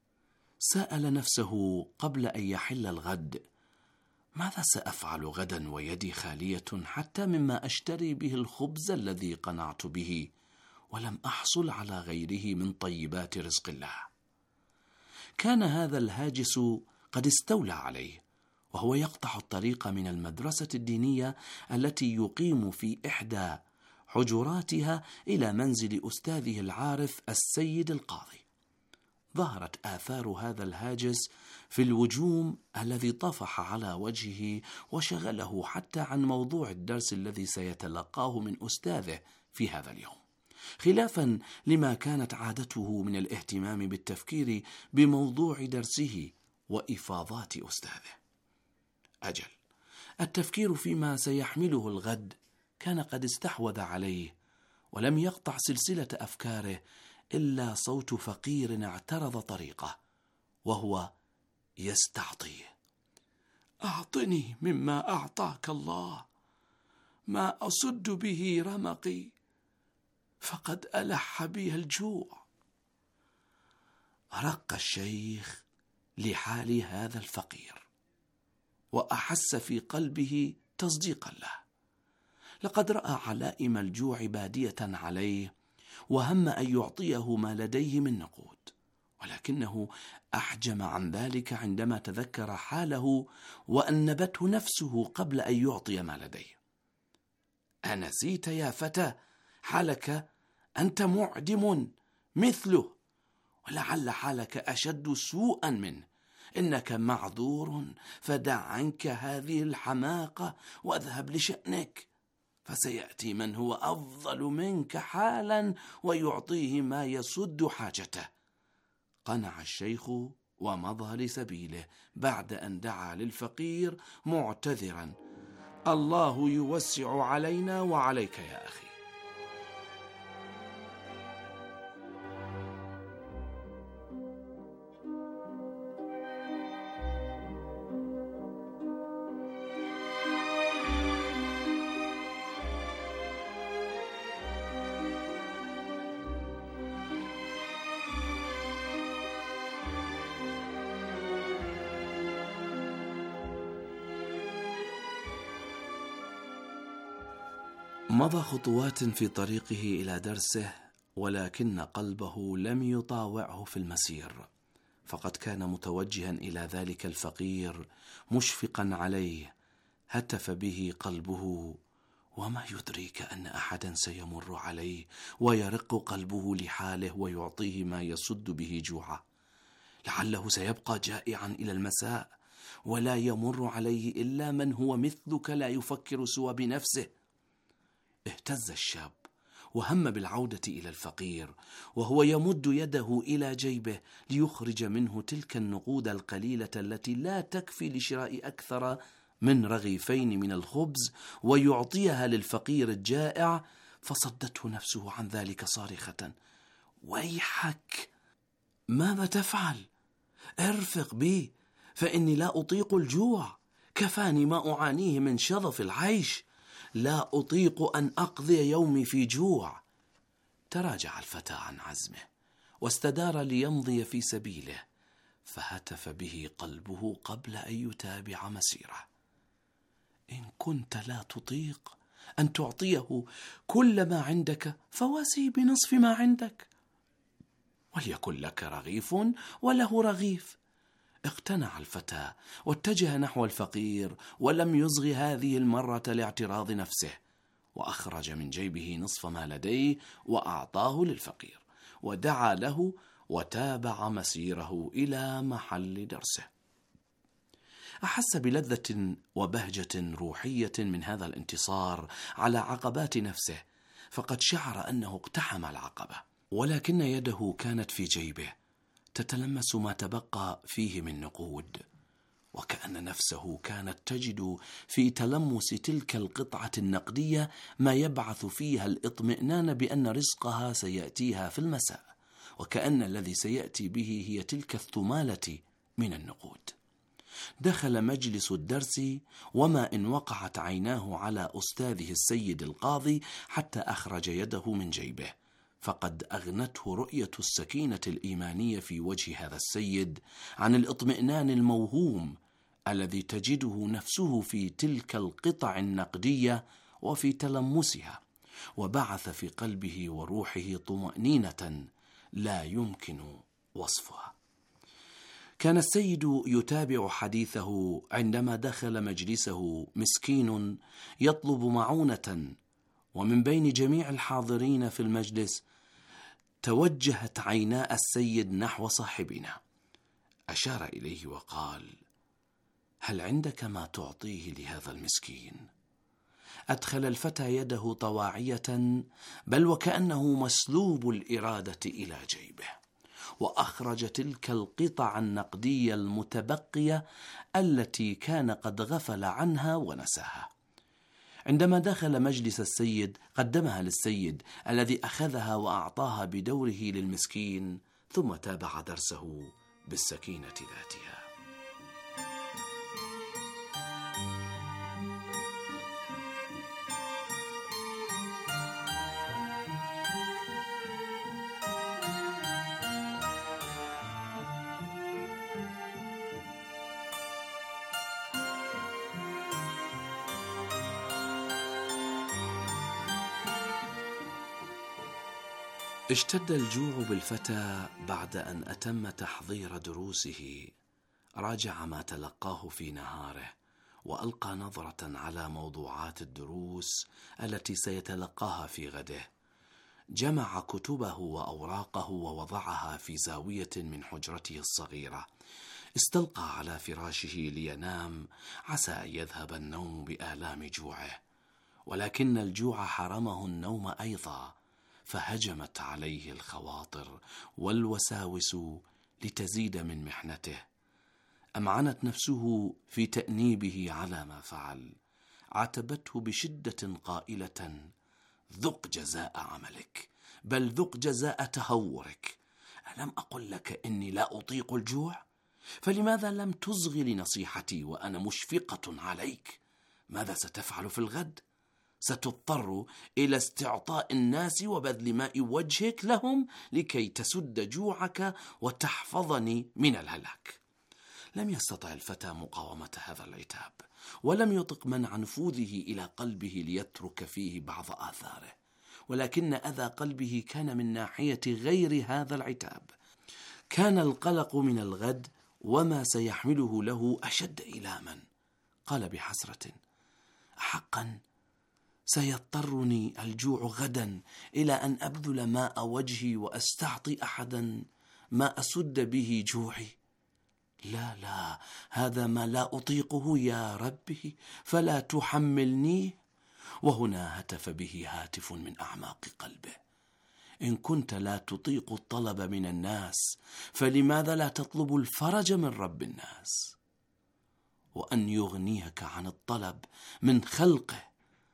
سأل نفسه قبل أن يحل الغد: ماذا سأفعل غدا ويدي خالية حتى مما أشتري به الخبز الذي قنعت به، ولم أحصل على غيره من طيبات رزق الله؟ كان هذا الهاجس قد استولى عليه، وهو يقطع الطريق من المدرسة الدينية التي يقيم في إحدى حجراتها إلى منزل أستاذه العارف السيد القاضي. ظهرت آثار هذا الهاجس في الوجوم الذي طفح على وجهه وشغله حتى عن موضوع الدرس الذي سيتلقاه من أستاذه في هذا اليوم، خلافا لما كانت عادته من الاهتمام بالتفكير بموضوع درسه وإفاضات أستاذه. أجل، التفكير فيما سيحمله الغد كان قد استحوذ عليه، ولم يقطع سلسلة أفكاره إلا صوت فقير اعترض طريقه وهو يستعطيه: أعطني مما أعطاك الله، ما أصد به رمقي، فقد ألح بي الجوع. رق الشيخ لحال هذا الفقير، وأحس في قلبه تصديقا له. لقد رأى علائم الجوع بادية عليه، وهم أن يعطيه ما لديه من نقود، ولكنه أحجم عن ذلك عندما تذكر حاله وأنبته نفسه قبل أن يعطي ما لديه. أنسيت يا فتى حالك؟ أنت معدم مثله، ولعل حالك أشد سوءا منه. إنك معذور، فدع عنك هذه الحماقة واذهب لشأنك، فسيأتي من هو أفضل منك حالا ويعطيه ما يسد حاجته. قنع الشيخ ومضى لسبيله بعد أن دعا للفقير معتذرا: الله يوسع علينا وعليك يا أخي. مضى خطوات في طريقه إلى درسه ولكن قلبه لم يطاوعه في المسير، فقد كان متوجها إلى ذلك الفقير مشفقا عليه. هتف به قلبه: وما يدريك أن أحدا سيمر عليه ويرق قلبه لحاله ويعطيه ما يسد به جوعه؟ لعله سيبقى جائعا إلى المساء، ولا يمر عليه إلا من هو مثلك لا يفكر سوى بنفسه. اهتز الشاب وهم بالعودة إلى الفقير، وهو يمد يده إلى جيبه ليخرج منه تلك النقود القليلة التي لا تكفي لشراء أكثر من رغيفين من الخبز ويعطيها للفقير الجائع، فصدته نفسه عن ذلك صارخة: ويحك، ماذا تفعل؟ ارفق بي، فإني لا أطيق الجوع، كفاني ما أعانيه من شظف العيش، لا أطيق أن أقضي يومي في جوع. تراجع الفتى عن عزمه واستدار ليمضي في سبيله، فهتف به قلبه قبل أن يتابع مسيره: إن كنت لا تطيق أن تعطيه كل ما عندك فواسي بنصف ما عندك، وليكن لك رغيف وله رغيف. اقتنع الفتى واتجه نحو الفقير، ولم يصغ هذه المرة لاعتراض نفسه، وأخرج من جيبه نصف ما لديه وأعطاه للفقير، ودعا له وتابع مسيره إلى محل درسه. أحس بلذة وبهجة روحية من هذا الانتصار على عقبات نفسه، فقد شعر أنه اقتحم العقبة، ولكن يده كانت في جيبه تتلمس ما تبقى فيه من نقود، وكأن نفسه كانت تجد في تلمس تلك القطعة النقدية ما يبعث فيها الاطمئنان بأن رزقها سيأتيها في المساء، وكأن الذي سيأتي به هي تلك الثمالة من النقود. دخل مجلس الدرس، وما إن وقعت عيناه على أستاذه السيد القاضي حتى أخرج يده من جيبه، فقد أغنته رؤية السكينة الإيمانية في وجه هذا السيد عن الاطمئنان الموهوم الذي تجده نفسه في تلك القطع النقدية وفي تلمسها، وبعث في قلبه وروحه طمأنينة لا يمكن وصفها. كان السيد يتابع حديثه عندما دخل مجلسه مسكين يطلب معونة، ومن بين جميع الحاضرين في المجلس توجهت عينا السيد نحو صاحبنا، أشار إليه وقال: هل عندك ما تعطيه لهذا المسكين؟ أدخل الفتى يده طواعية، بل وكأنه مسلوب الإرادة إلى جيبه، وأخرج تلك القطع النقدية المتبقية التي كان قد غفل عنها ونساها. عندما دخل مجلس السيد قدمها للسيد الذي أخذها وأعطاها بدوره للمسكين، ثم تابع درسه بالسكينة ذاتها. اشتد الجوع بالفتى بعد أن أتم تحضير دروسه. راجع ما تلقاه في نهاره، وألقى نظرة على موضوعات الدروس التي سيتلقاها في غده. جمع كتبه وأوراقه ووضعها في زاوية من حجرته الصغيرة. استلقى على فراشه لينام، عسى أن يذهب النوم بآلام جوعه، ولكن الجوع حرمه النوم أيضا، فهجمت عليه الخواطر والوساوس لتزيد من محنته. أمعنت نفسه في تأنيبه على ما فعل، عاتبته بشدة قائلة: ذق جزاء عملك، بل ذق جزاء تهورك. ألم أقل لك إني لا أطيق الجوع؟ فلماذا لم تصغ لنصيحتي وأنا مشفقة عليك؟ ماذا ستفعل في الغد؟ ستضطر إلى استعطاء الناس وبذل ماء وجهك لهم لكي تسد جوعك وتحفظني من الهلاك. لم يستطع الفتى مقاومة هذا العتاب، ولم يطق منع نفوذه إلى قلبه ليترك فيه بعض آثاره، ولكن أذى قلبه كان من ناحية غير هذا العتاب. كان القلق من الغد وما سيحمله له أشد إيلاما. قال بحسرة: أحقا سيضطرني الجوع غدا إلى أن أبذل ماء وجهي وأستعطي أحدا ما أسد به جوعي؟ لا لا، هذا ما لا أطيقه يا ربي، فلا تحملني. وهنا هتف به هاتف من أعماق قلبه: إن كنت لا تطيق الطلب من الناس، فلماذا لا تطلب الفرج من رب الناس؟ وأن يغنيك عن الطلب من خلقه،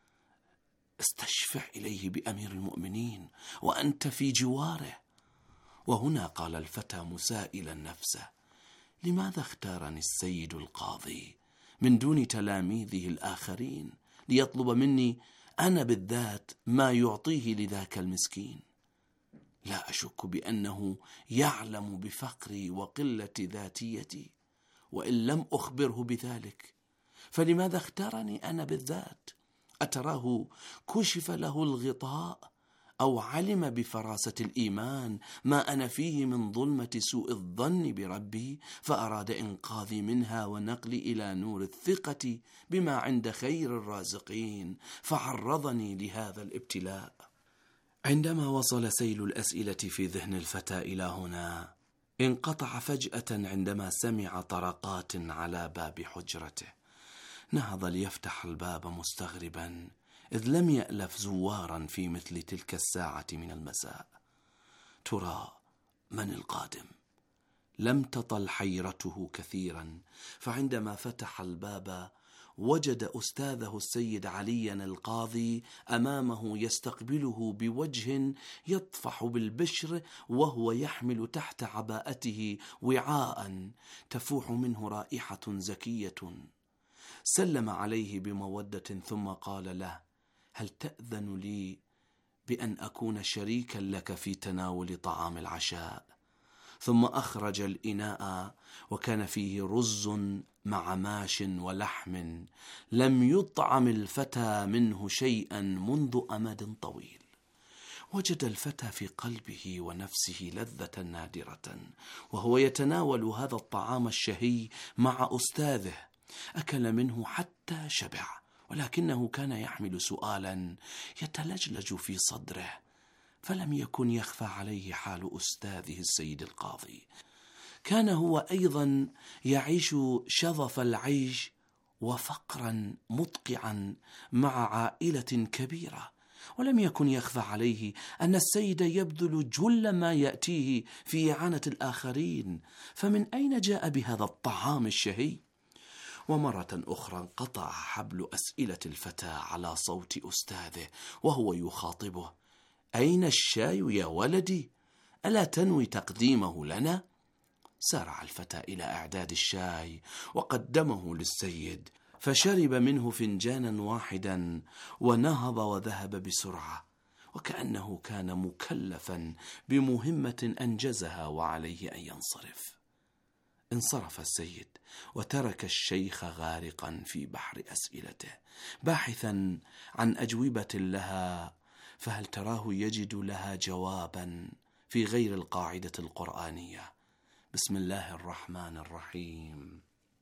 استشفع إليه بأمير المؤمنين وأنت في جواره. وهنا قال الفتى مسائلا نفسه: لماذا اختارني السيد القاضي من دون تلاميذه الآخرين ليطلب مني أنا بالذات ما يعطيه لذاك المسكين؟ لا أشك بأنه يعلم بفقري وقلة ذاتيتي، وإن لم أخبره بذلك فلماذا اختارني أنا بالذات؟ أتراه كشف له الغطاء أو علم بفراسة الإيمان ما أنا فيه من ظلمة سوء الظن بربي، فأراد إنقاذي منها ونقلي إلى نور الثقة بما عند خير الرازقين، فعرضني لهذا الابتلاء. عندما وصل سيل الأسئلة في ذهن الفتى إلى هنا، انقطع فجأة عندما سمع طرقات على باب حجرته. نهض ليفتح الباب مستغربا، إذ لم يألف زوارا في مثل تلك الساعة من المساء. ترى من القادم؟ لم تطل حيرته كثيرا، فعندما فتح الباب وجد أستاذه السيد عليا القاضي أمامه يستقبله بوجه يطفح بالبشر، وهو يحمل تحت عباءته وعاء تفوح منه رائحة زكية. سلم عليه بمودة ثم قال له: هل تأذن لي بأن أكون شريكا لك في تناول طعام العشاء؟ ثم أخرج الإناء وكان فيه رز مع ماش ولحم لم يطعم الفتى منه شيئا منذ أمد طويل. وجد الفتى في قلبه ونفسه لذة نادرة وهو يتناول هذا الطعام الشهي مع أستاذه. أكل منه حتى شبع، ولكنه كان يحمل سؤالا يتلجلج في صدره، فلم يكن يخفى عليه حال أستاذه السيد القاضي. كان هو أيضا يعيش شظف العيش وفقرا مدقعا مع عائلة كبيرة، ولم يكن يخفى عليه أن السيد يبذل جل ما يأتيه في إعانة الآخرين، فمن أين جاء بهذا الطعام الشهي؟ ومرة أخرى انقطع حبل أسئلة الفتى على صوت أستاذه وهو يخاطبه: أين الشاي يا ولدي؟ ألا تنوي تقديمه لنا؟ سارع الفتى إلى إعداد الشاي وقدمه للسيد، فشرب منه فنجانا واحدا ونهض وذهب بسرعة، وكأنه كان مكلفا بمهمة أنجزها وعليه أن ينصرف. انصرف السيد وترك الشيخ غارقا في بحر أسئلته باحثا عن أجوبة لها، فهل تراه يجد لها جوابا في غير القاعدة القرآنية؟ بسم الله الرحمن الرحيم: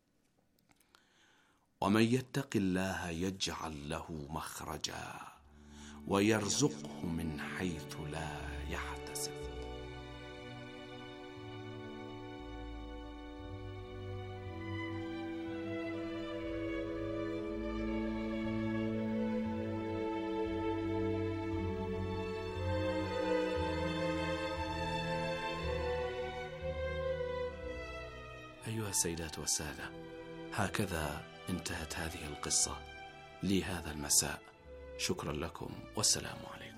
ومن يتق الله يجعل له مخرجا ويرزقه من حيث لا يحتسب. أيها السيدات والسادة، هكذا انتهت هذه القصة لهذا المساء. شكرا لكم والسلام عليكم.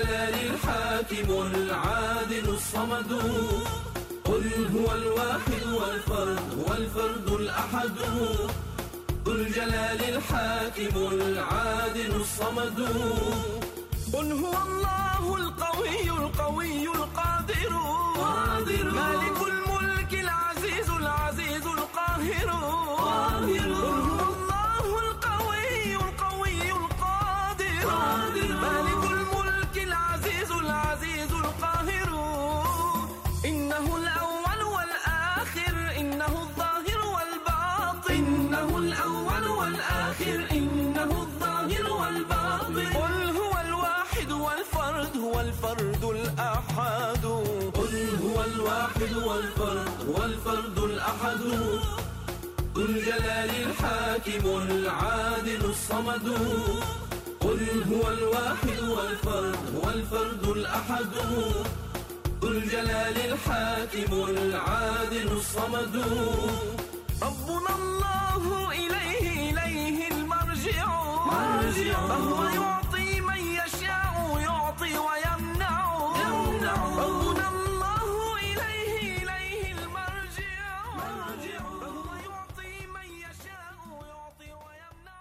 الجلال الحاكم العادل الصمد قل هو الواحد والفرد الأحد ذو الجلال الحاكم العادل الصمد قل هو الله القوي القادر مالك الملك العزيز القاهر قل هو الله القوي القادر مالك الملك العزيز القاهر إنه الأول والآخر إنه الظاهر والباطن إنه الأول والآخر إنه الظاهر والباطن قل هو الواحد والفرد الأحد قل هو الواحد والفرد الأحد ذو الجلال الحاكم العادل الصمد قل هو الواحد والفرد الأحد ذو الجلال الحاكم العادل الصمد ربنا الله إليه المرجع فهو يعطي من يشاء يعطي ويمنع ربنا الله إليه المرجع فهو يعطي من يشاء يعطي ويمنع.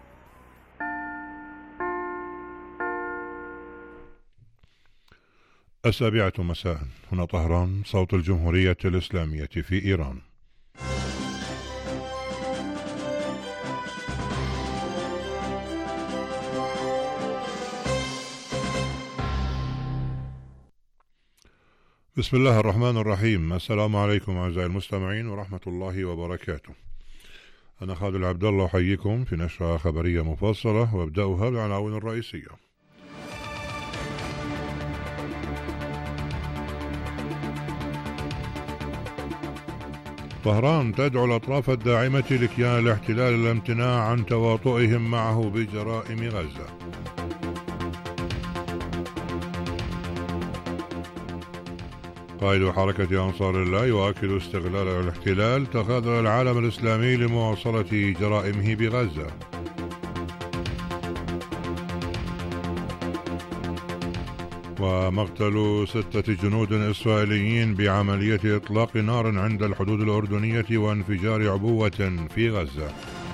السابعة مساء، هنا طهران، صوت الجمهورية الإسلامية في إيران. بسم الله الرحمن الرحيم. السلام عليكم أعزائي المستمعين ورحمة الله وبركاته. أنا خالد عبد الله أحييكم في نشرة خبرية مفصلة، وابدأها بالعناوين الرئيسية. طهران تدعو الأطراف الداعمة لكيان الاحتلال الامتناع عن تواطؤهم معه بجرائم غزة. قائد حركة أنصار الله يؤكد استغلال الاحتلال تخاذل العالم الإسلامي لمواصلة جرائمه بغزة. ومقتل 6 جنود إسرائيليين بعملية إطلاق نار عند الحدود الأردنية وانفجار عبوة في غزة.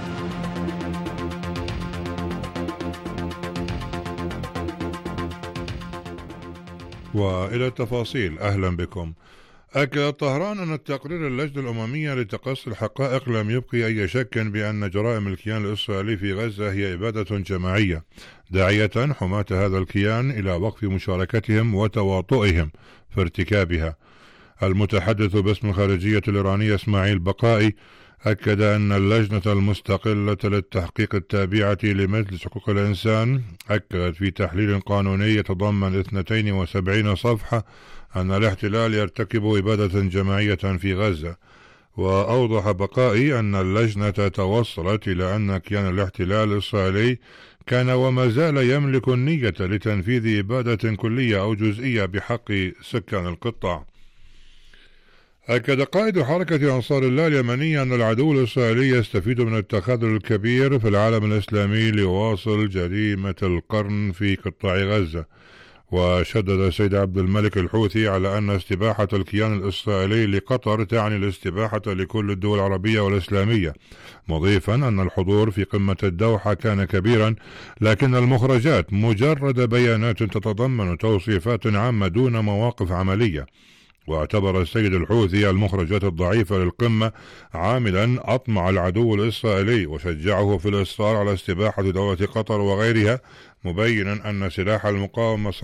وإلى التفاصيل، أهلا بكم. أكد طهران أن التقرير اللجنة الأممية لتقصي الحقائق لم يبقي أي شك بأن جرائم الكيان الإسرائيلي في غزة هي إبادة جماعية، داعية حماة هذا الكيان إلى وقف مشاركتهم وتواطؤهم في ارتكابها. المتحدث باسم الخارجية الإيرانية إسماعيل بقائي أكد أن اللجنة المستقلة للتحقيق التابعة لمجلس حقوق الإنسان أكدت في تحليل قانوني يتضمن 72 صفحة أن الاحتلال يرتكب إبادة جماعية في غزة. وأوضح بقائي أن اللجنة توصلت إلى أن كيان الاحتلال الإسرائيلي كان وما زال يملك النية لتنفيذ إبادة كلية أو جزئية بحق سكان القطاع. أكد قائد حركة أنصار الله اليمنية أن العدو الإسرائيلي يستفيد من التخاذل الكبير في العالم الإسلامي ليواصل جريمة القرن في قطاع غزة. وشدد السيد عبد الملك الحوثي على أن استباحة الكيان الإسرائيلي لقطر تعني الاستباحة لكل الدول العربية والإسلامية، مضيفا أن الحضور في قمة الدوحة كان كبيرا، لكن المخرجات مجرد بيانات تتضمن توصيفات عامة دون مواقف عملية. واعتبر السيد الحوثي المخرجات الضعيفة للقمة عاملا أطمع العدو الإسرائيلي، وشجعه في الإصرار على استباحة دولة قطر وغيرها، مبينا أن سلاح المقاومة